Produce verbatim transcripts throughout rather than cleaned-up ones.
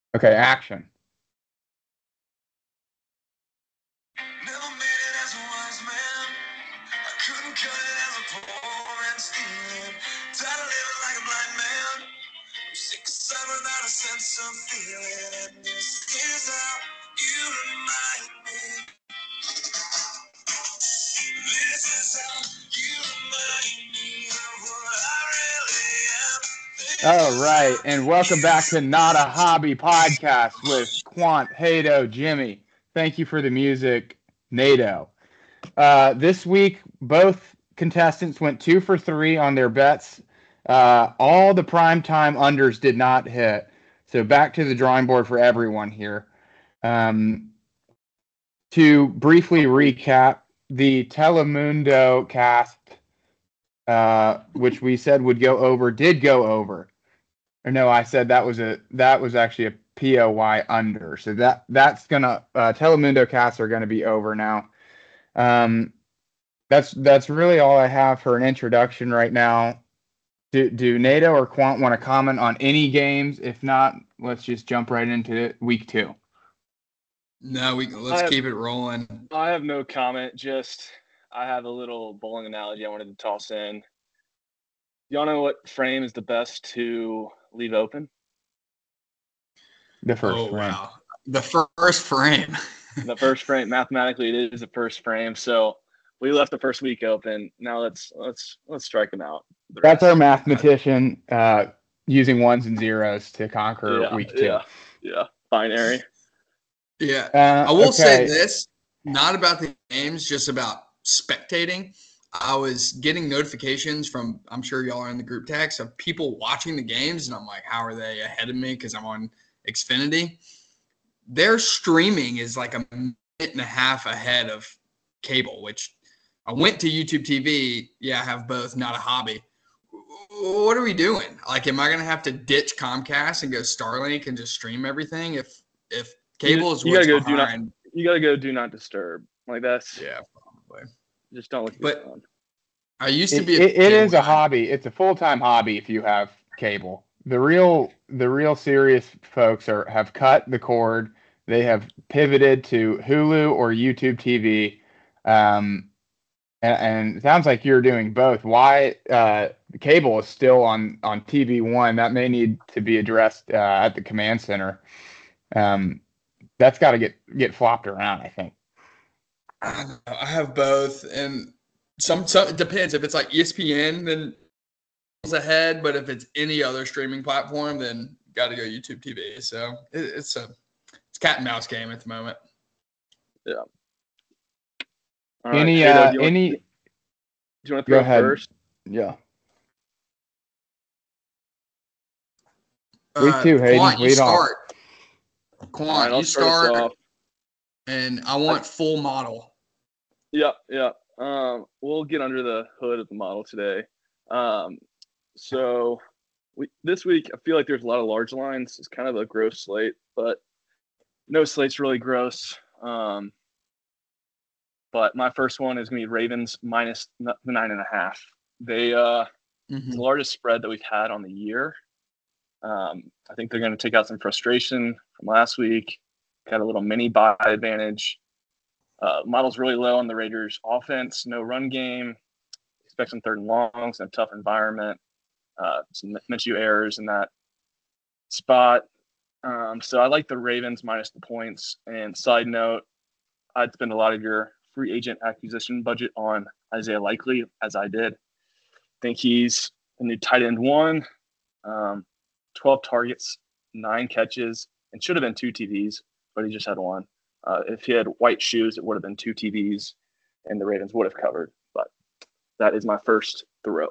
Okay, action. Never made it as a wise man. I couldn't cut it as a poor man stealing. Tired of living like a blind man. I'm sick aside without a sense of feeling. And this is how you remind me. This is how you remind me of what I really am. This All is right, how and welcome you back to Not a Hobby Podcast with Quant, Hato, Jimmy. Thank you for the music, NATO. Uh, this week, both contestants went two for three on their bets. Uh, all the primetime unders did not hit. So back to the drawing board for everyone here. Um, to briefly recap, the Telemundo cast, uh, which we said would go over, did go over. Or no, I said that was a that was actually a P O Y under. So that that's gonna uh, Telemundo casts are gonna be over now. Um, that's that's really all I have for an introduction right now. Do do NATO or Quant want to comment on any games? If not, let's just jump right into week two. No, we I let's have, keep it rolling. I have no comment. Just I have a little bowling analogy I wanted to toss in. Y'all know what frame is the best to leave open? The first Oh frame. wow, the first frame. The first frame. Mathematically, it is the first frame. So we left the first week open. Now let's let's let's strike them out. The That's our rest. mathematician uh, using ones and zeros to conquer Yeah, week two. yeah, yeah. Binary. Yeah, Uh, I will say okay. this: not about the games, just about spectating. I was getting notifications from, I'm sure y'all are in the group text, of people watching the games, and I'm like, how are they ahead of me? Because I'm on Xfinity. Their streaming is like a minute and a half ahead of cable, which I went to YouTube T V. Yeah, I have both, not a hobby. What are we doing? Like, am I going to have to ditch Comcast and go Starlink and just stream everything if if cable is you what's gotta go behind? do not. You gotta go do not disturb. Like that's Yeah, probably. just don't look at your But phone. I used to It, be a it, it cable is a guy. hobby. It's a full time hobby if you have cable. The real the real serious folks are have cut the cord. They have pivoted to Hulu or YouTube T V. Um, and, and it sounds like you're doing both. Why uh, the cable is still on on T V one? That may need to be addressed uh, at the command center. Um, that's got to get get flopped around, I think. I don't know. I have both, and some, some it depends. If it's like E S P N, then it's ahead. But if it's any other streaming platform, then got to go YouTube T V. So it, it's a it's cat and mouse game at the moment. Yeah. All right. Any Hato, uh, do you want, any do you want to go throw ahead. first? Yeah. Week Uh, two, Hayden, Quant, you lead off. start. Quant, All right, I'll you start us start, off. and I want full model. Yeah, yeah. Um, we'll get under the hood of the model today. Um, so we this week I feel like there's a lot of large lines. It's kind of a gross slate, but no slate's really gross. Um, but my first one is gonna be Ravens minus n- nine and a half. They uh, it's Mhm. the largest spread that we've had on the year. Um, I think they're going to take out some frustration from last week. Got a little mini buy advantage. Uh, model's really low on the Raiders' offense. No run game. Expect some third and longs in a tough environment. Uh, some Minshew errors in that spot. Um, so I like the Ravens minus the points. And side note, I'd spend a lot of your free agent acquisition budget on Isaiah Likely, as I did. Think he's a new tight end one. Um, twelve targets, nine catches, and should have been two T Ds, but he just had one. Uh, if he had white shoes, it would have been two T Ds, and the Ravens would have covered. But that is my first throw.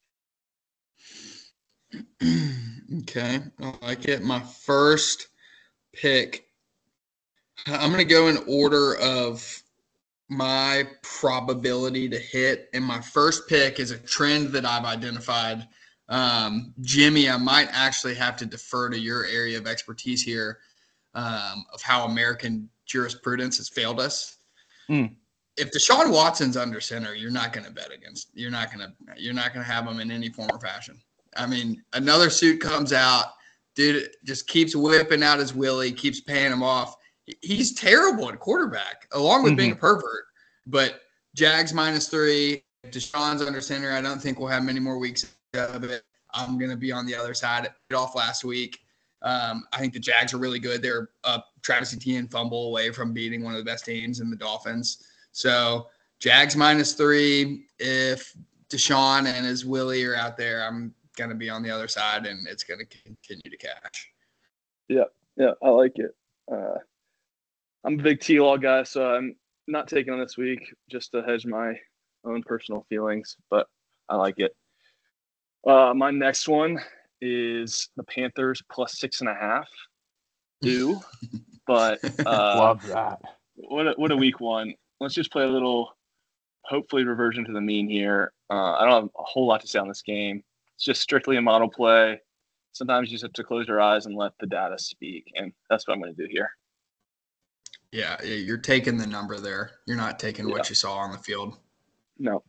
Okay, I like it. My first pick, I'm going to go in order of my probability to hit. And my first pick is a trend that I've identified. Um, Jimmy, I might actually have to defer to your area of expertise here um, of how American jurisprudence has failed us. Mm. If Deshaun Watson's under center, you're not going to bet against. You're not going to. You're not going to have him in any form or fashion. I mean, another suit comes out. dude just keeps whipping out his willy, keeps paying him off. He's terrible at quarterback, along with mm-hmm. being a pervert. But Jags minus three. If Deshaun's under center, I don't think we'll have many more weeks of it. I'm going to be on the other side. It off last week. Um, I think the Jags are really good. They're a Travis Etienne fumble away from beating one of the best teams in the Dolphins. So Jags minus three. If Deshaun and his Willie are out there, I'm going to be on the other side, and it's going to continue to cash. Yeah, yeah, I like it. Uh, I'm a big T-Law guy, so I'm not taking on this week just to hedge my own personal feelings, but I like it. Uh, my next one is the Panthers plus six and a half. Do, but uh, love that. What a, what a week one. Let's just play a little, hopefully reversion to the mean here. Uh, I don't have a whole lot to say on this game. It's just strictly a model play. Sometimes you just have to close your eyes and let the data speak, and that's what I'm going to do here. Yeah, you're taking the number there. You're not taking yeah. what you saw on the field. No.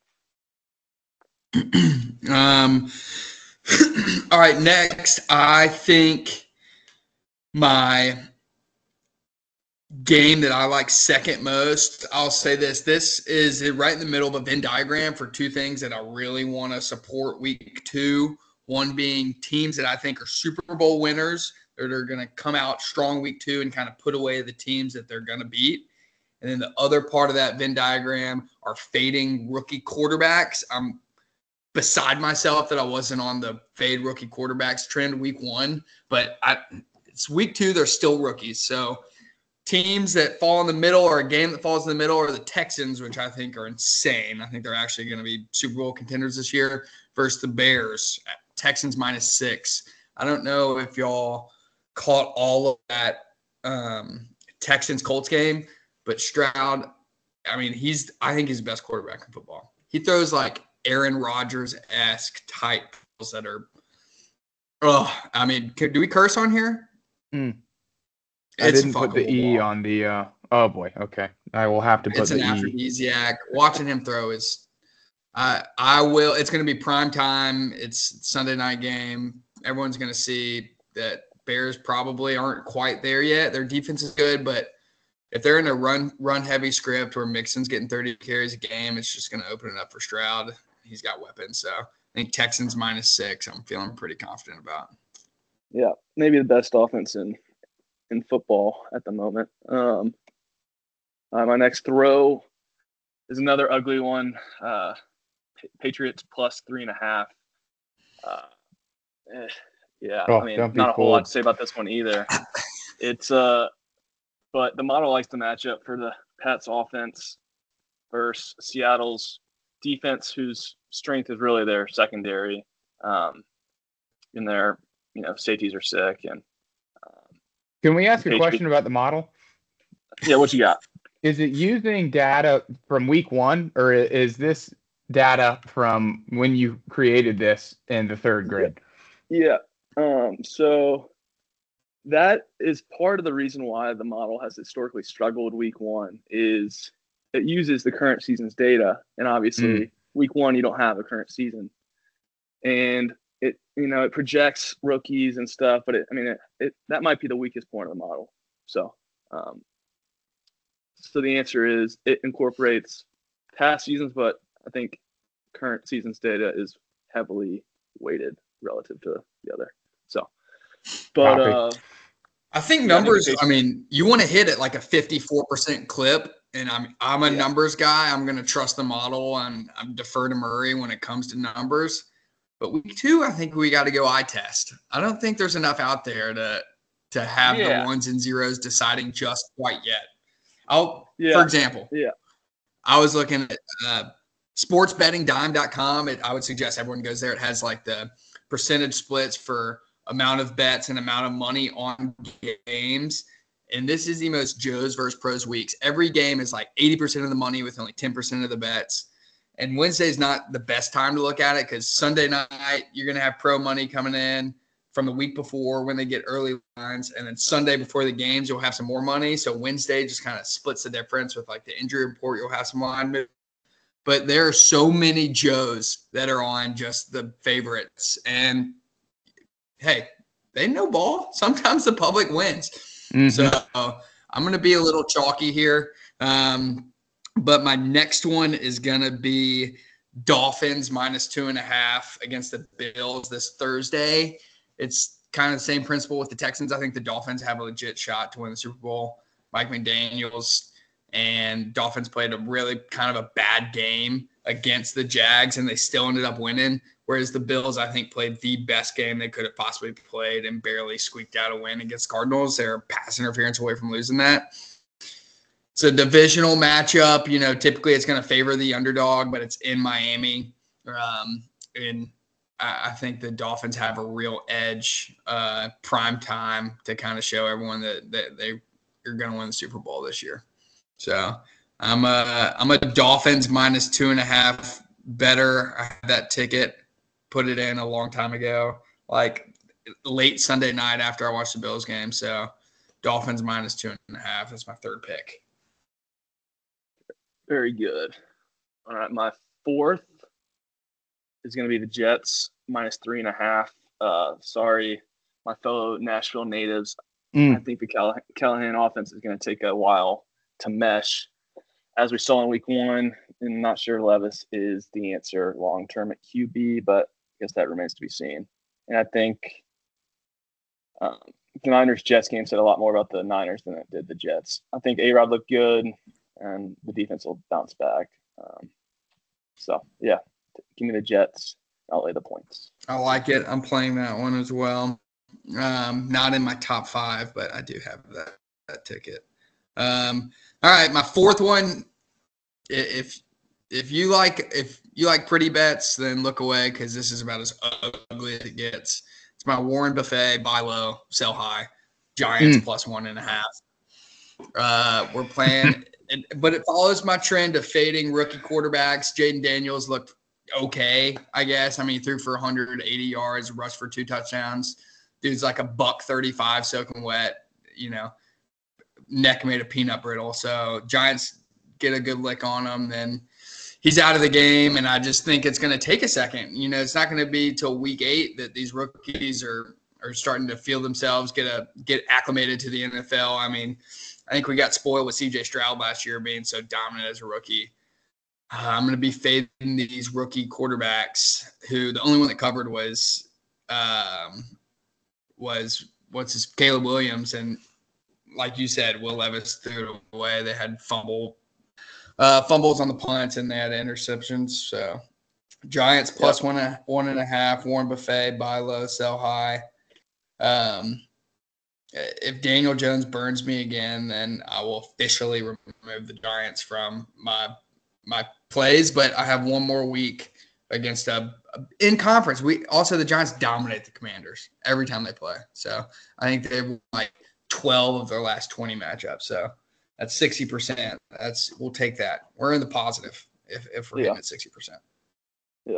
um. All right, next, I think my game that I like second most, I'll say this. This is right in the middle of a Venn diagram for two things that I really want to support week two. One being teams that I think are Super Bowl winners that are going to come out strong week two and kind of put away the teams that they're going to beat. And then the other part of that Venn diagram are fading rookie quarterbacks. I'm beside myself that I wasn't on the fade rookie quarterbacks trend week one, but I, it's week two, they're still rookies. So teams that fall in the middle or a game that falls in the middle are the Texans, which I think are insane. I think they're actually going to be Super Bowl contenders this year versus the Bears. Texans minus six. I don't know if y'all caught all of that um, Texans-Colts game, but Stroud, I mean, he's I think he's the best quarterback in football. He throws like Aaron Rodgers-esque type balls that are, oh, I mean, can, do we curse on here? Mm. I didn't put the E ball. on the, uh, oh boy, okay. I will have to put it's the E. It's an aphrodisiac. Watching him throw is, I I will, it's going to be prime time. It's Sunday night game. Everyone's going to see that Bears probably aren't quite there yet. Their defense is good, but if they're in a run run heavy script where Mixon's getting thirty carries a game, it's just going to open it up for Stroud. He's got weapons. So I think Texans minus six, I'm feeling pretty confident about. Yeah, maybe the best offense in in football at the moment. Um, uh, my next throw is another ugly one. Uh, Patriots plus three and a half. Uh, eh, yeah, oh, I mean, not a whole lot to say about this one either. It's uh, but the model likes to match up for the Pats offense versus Seattle's defense, whose strength is really their secondary. Um, and their, you know, safeties are sick. And um, can we ask a question about the model? Yeah, what you got? Is it using data from week one, or is this data from when you created this in the third grade? Yeah. Um, so that is part of the reason why the model has historically struggled week one is it uses the current season's data. And obviously mm. week one, you don't have a current season. And it, you know, it projects rookies and stuff, but it, I mean, it, it, that might be the weakest point of the model. So, um, so the answer is it incorporates past seasons, but I think current season's data is heavily weighted relative to the other. So, but uh, I think numbers, I mean, you want to hit it like a fifty-four percent clip. And I'm I'm a yeah. numbers guy. I'm going to trust the model, and I'm defer to Murray when it comes to numbers. But week two, I think we got to go eye test. I don't think there's enough out there to to have yeah. the ones and zeros deciding just quite yet. I'll, yeah. for example, yeah, I was looking at uh, sports betting dime dot com. It, I would suggest everyone goes there. It has like the percentage splits for amount of bets and amount of money on games. And this is the most Joes versus Pros weeks. Every game is like eighty percent of the money with only ten percent of the bets. And Wednesday is not the best time to look at it because Sunday night, you're going to have pro money coming in from the week before when they get early lines. And then Sunday before the games, you'll have some more money. So Wednesday just kind of splits the difference with like the injury report. You'll have some line move. But there are so many Joes that are on just the favorites. And hey, they know ball. Sometimes the public wins. Mm-hmm. So I'm going to be a little chalky here. Um, but my next one is going to be Dolphins minus two and a half against the Bills this Thursday. It's kind of the same principle with the Texans. I think the Dolphins have a legit shot to win the Super Bowl. Mike McDaniels and Dolphins played a really kind of a bad game against the Jags, and they still ended up winning. Whereas the Bills, I think, played the best game they could have possibly played and barely squeaked out a win against Cardinals. They're pass interference away from losing that. It's a divisional matchup. You know, typically it's going to favor the underdog, but it's in Miami. Um, and I, I think the Dolphins have a real edge, uh, prime time, to kind of show everyone that, that they are going to win the Super Bowl this year. So I'm a, I'm a Dolphins minus two and a half better. I had that ticket, put it in a long time ago, like late Sunday night after I watched the Bills game. So Dolphins minus two and a half. That's my third pick. Very good. All right, my fourth is going to be the Jets minus three and a half. Uh, sorry, my fellow Nashville natives. Mm. I think the Call- Callahan offense is going to take a while to mesh. As we saw in week one, and not sure Levis is the answer long-term at Q B, but I guess that remains to be seen. And I think um, the Niners-Jets game said a lot more about the Niners than it did the Jets. I think A-Rod looked good, and the defense will bounce back. Um, so, yeah, give me the Jets. I'll lay the points. I like it. I'm playing that one as well. Um, not in my top five, but I do have that, that ticket. Um, all right, my fourth one. If if you like if you like pretty bets, then look away because this is about as ugly as it gets. It's my Warren Buffet buy low, sell high, Giants mm. plus one and a half. Uh, we're playing, but it follows my trend of fading rookie quarterbacks. Jaden Daniels looked okay, I guess. I mean, he threw for one hundred eighty yards, rushed for two touchdowns. Dude's like a buck thirty-five soaking wet, you know. Neck made a peanut brittle. So Giants get a good lick on him, then he's out of the game. And I just think it's going to take a second. You know, it's not going to be till week eight that these rookies are are starting to feel themselves, get a get acclimated to the N F L. I mean, I think we got spoiled with C J Stroud last year being so dominant as a rookie. Uh, I'm going to be fading these rookie quarterbacks who the only one that covered was um, was what's his Caleb Williams, and like you said, Will Levis threw it away. They had fumble, uh, fumbles on the punts, and they had interceptions. So Giants plus yep. one, one and a half. Warren Buffet, buy low, sell high. Um, if Daniel Jones burns me again, then I will officially remove the Giants from my my plays. But I have one more week against a, a in conference. We also the Giants dominate the Commanders every time they play. So I think they've like twelve of their last twenty matchups. So that's sixty percent. That's we'll take that. We're in the positive if, if we're yeah. hitting at sixty percent. Yeah.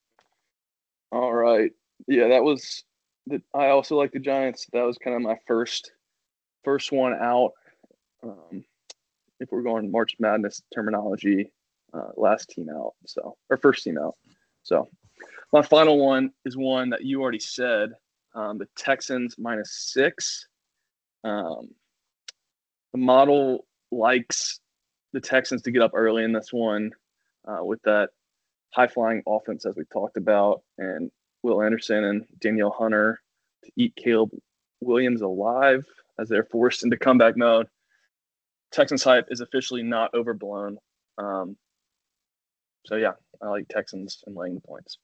All right. Yeah, that was the, I also like the Giants. That was kind of my first first one out. Um, if we're going March Madness terminology, uh, last team out. So or first team out. So my final one is one that you already said. Um, the Texans minus six. Um, the model likes the Texans to get up early in this one uh, with that high-flying offense, as we talked about, and Will Anderson and Danielle Hunter to eat Caleb Williams alive as they're forced into comeback mode. Texans hype is officially not overblown. Um, so, yeah, I like Texans and laying the points.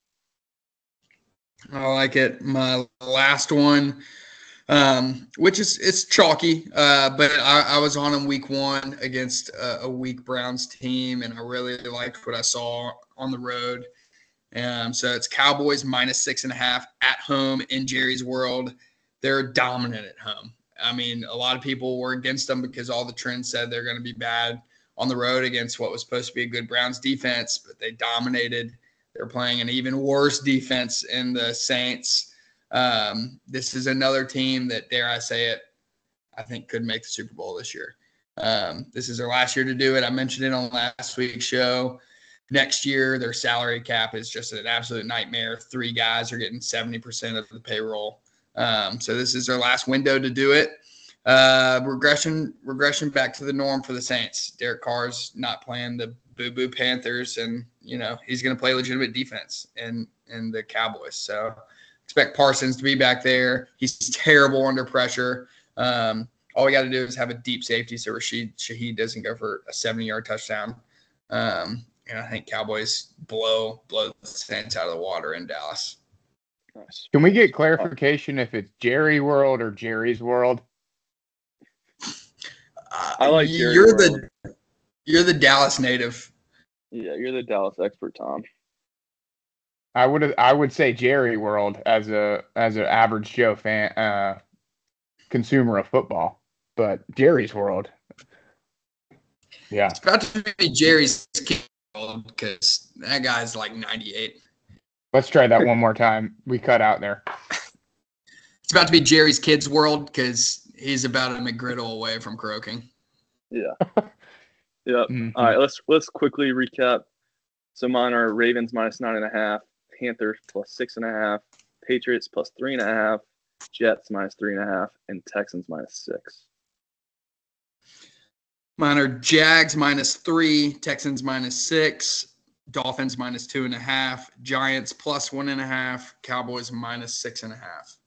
I like it. My last one – Um, which is it's chalky, uh, but I, I was on in week one against a, a weak Browns team, and I really liked what I saw on the road. Um, so it's Cowboys minus six and a half at home in Jerry's World. They're dominant at home. I mean, a lot of people were against them because all the trends said they're going to be bad on the road against what was supposed to be a good Browns defense, but they dominated. They're playing an even worse defense in the Saints. Um, this is another team that, dare I say it, I think could make the Super Bowl this year. Um, this is their last year to do it. I mentioned it on last week's show. Next year, their salary cap is just an absolute nightmare. Three guys are getting seventy percent of the payroll. Um, so this is their last window to do it. Uh, regression, regression back to the norm for the Saints. Derek Carr's not playing the Boo Boo Panthers, and you know he's going to play legitimate defense in in the Cowboys. So expect Parsons to be back there. He's terrible under pressure. Um, all we got to do is have a deep safety so Rashid Shaheed doesn't go for a seventy-yard touchdown. Um, and I think Cowboys blow blow the Saints out of the water in Dallas. Nice. Can we get clarification if it's Jerry World or Jerry's World? Uh, I like Jerry you're World. the you're the Dallas native. Yeah, you're the Dallas expert, Tom. I would I would say Jerry World as a as an average Joe fan uh, consumer of football, but Jerry's World. Yeah, It's about to be Jerry's kid because that guy's like ninety-eight. let's try that one more time. We cut out there. It's about to be Jerry's kids' world because he's about a McGriddle away from croaking. Yeah. Yep. Mhm. All right, let's let's quickly recap. So mine are Ravens minus nine and a half, Panthers plus six and a half, Patriots plus three and a half, Jets minus three and a half, and Texans minus six. Mine are Jags minus three, Texans minus six, Dolphins minus two and a half, Giants plus one and a half, Cowboys minus six and a half.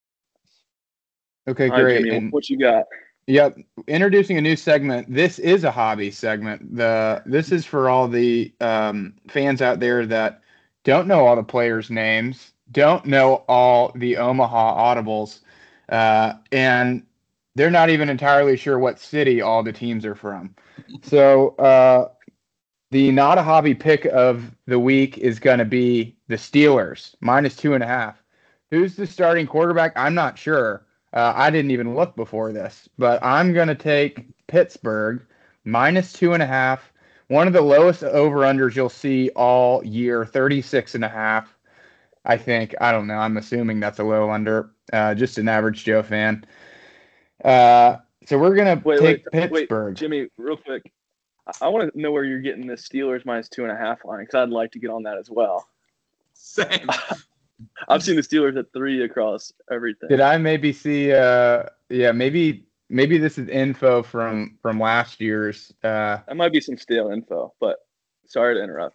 Okay, All right, great. Jimmy, And- what you got? Yep. Introducing a new segment. This is a hobby segment. The this is for all the um, fans out there that don't know all the players' names, don't know all the Omaha audibles, uh, and they're not even entirely sure what city all the teams are from. So uh, the not a hobby pick of the week is going to be the Steelers minus two and a half. Who's the starting quarterback? I'm not sure. Uh, I didn't even look before this, but I'm going to take Pittsburgh minus two and a half. One of the lowest over-unders you'll see all year, thirty-six and a half. I think. I don't know. I'm assuming that's a low under. Uh, just an average Joe fan. Uh, so we're going to Wait, take wait, Pittsburgh. wait, Jimmy, real quick. I, I want to know where you're getting the Steelers minus two and a half line because I'd like to get on that as well. Same. I've seen the Steelers at three across everything. Did I maybe see? Uh, yeah, maybe maybe this is info from from last year's. Uh, That might be some stale info, but sorry to interrupt.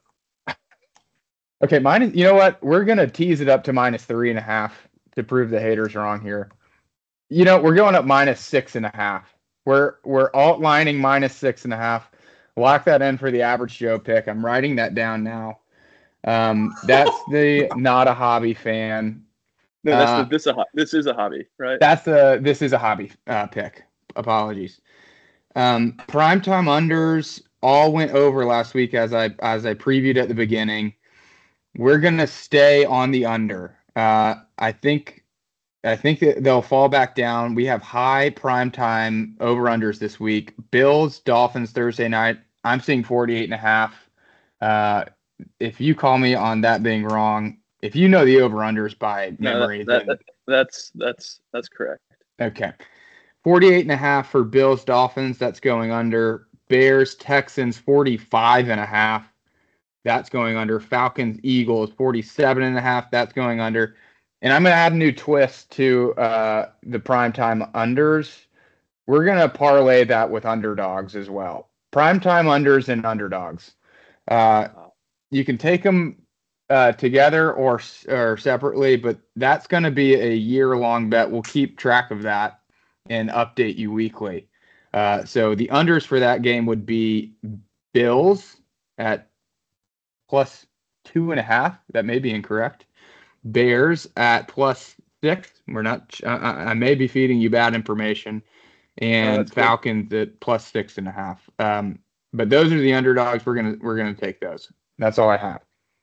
okay, minus. You know what? We're gonna tease it up to minus three and a half to prove the haters wrong here. You know, we're going up minus six and a half. We're we're outlining minus six and a half. Lock that in for the average Joe pick. I'm writing that down now. Um, that's the not a hobby fan. No, that's Uh, the, this a ho- this is a hobby, right? That's a this is a hobby uh, pick. Apologies. Um, primetime unders all went over last week as I as I previewed at the beginning. We're gonna stay on the under. Uh, I think I think that they'll fall back down. We have high primetime over unders this week. Bills Dolphins Thursday night. I'm seeing forty-eight and a half. Uh, if you call me on that being wrong, if you know the over unders by No, memory, that, that, then that, that's that's that's correct. okay. forty-eight and a half for Bills Dolphins. That's going under. Bears Texans forty-five and a half. That's going under. Falcons Eagles forty-seven and a half. That's going under. And I'm going to add a new twist to uh, the primetime unders. We're going to parlay that with underdogs as well. Primetime unders and underdogs. Uh, you can take them uh, together or or separately, but that's going to be a year-long bet. We'll keep track of that and update you weekly. Uh, so the unders for that game would be Bills at plus two and a half. That may be incorrect. Bears at plus six. We're not. I, I may be feeding you bad information. And that's cool. Falcons at plus six and a half. Um, but those are the underdogs. We're gonna we're gonna take those. That's all I have.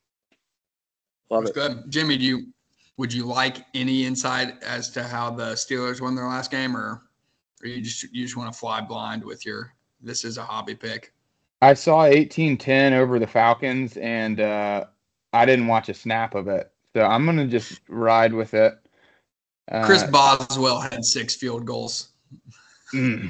Love That's it. good. Jimmy, do you would you like any insight as to how the Steelers won their last game, or, or you just you just want to fly blind with your this is a hobby pick? I saw eighteen ten over the Falcons, and uh, I didn't watch a snap of it. So I'm gonna just ride with it. Uh, Chris Boswell had six field goals. mm.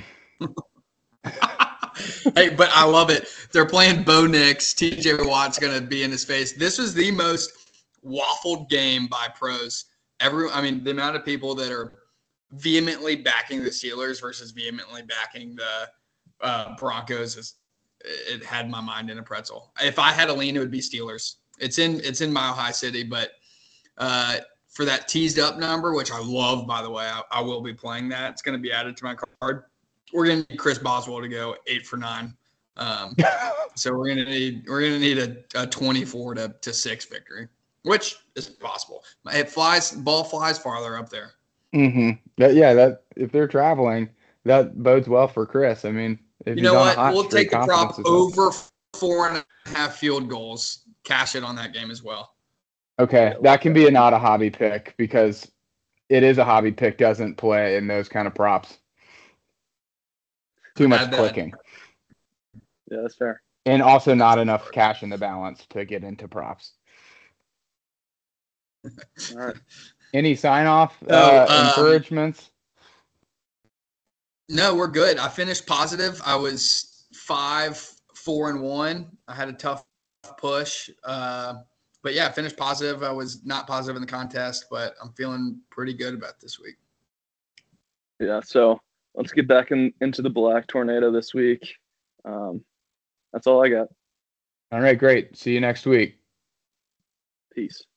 Hey, but I love it. They're playing Bo Nix. T J Watt's going to be in his face. This was the most waffled game by pros every, I mean, the amount of people that are vehemently backing the Steelers versus vehemently backing the uh, Broncos is, it had my mind in a pretzel. If I had a lean, it would be Steelers. It's in, it's in Mile High City, but uh, for that teased up number, which I love, by the way, I, I will be playing that. It's going to be added to my card. We're going to need Chris Boswell to go eight for nine. Um, so we're going to need, we're going to need a, a twenty-four to, to six victory, which is possible. It flies, ball flies farther up there. Mm-hmm. That, yeah, that if they're traveling, that bodes well for Chris. I mean, if You know he's on a what? hot We'll streak, take the prop confidence is up. over four and a half field goals. Cash it on that game as well. Okay, that can be a not a hobby pick because it is a hobby pick. Doesn't play in those kind of props. Too much Add that. clicking, Yeah, that's fair. and also not enough cash in the balance to get into props. All right. Any sign off So, uh, um, encouragements? No, we're good. I finished positive. I was five, four, and one. I had a tough push. Uh, but yeah, I finished positive. I was not positive in the contest, but I'm feeling pretty good about this week. Yeah, so let's get back in, into the Black Tornado this week. Um, that's all I got. All right, great. See you next week. Peace.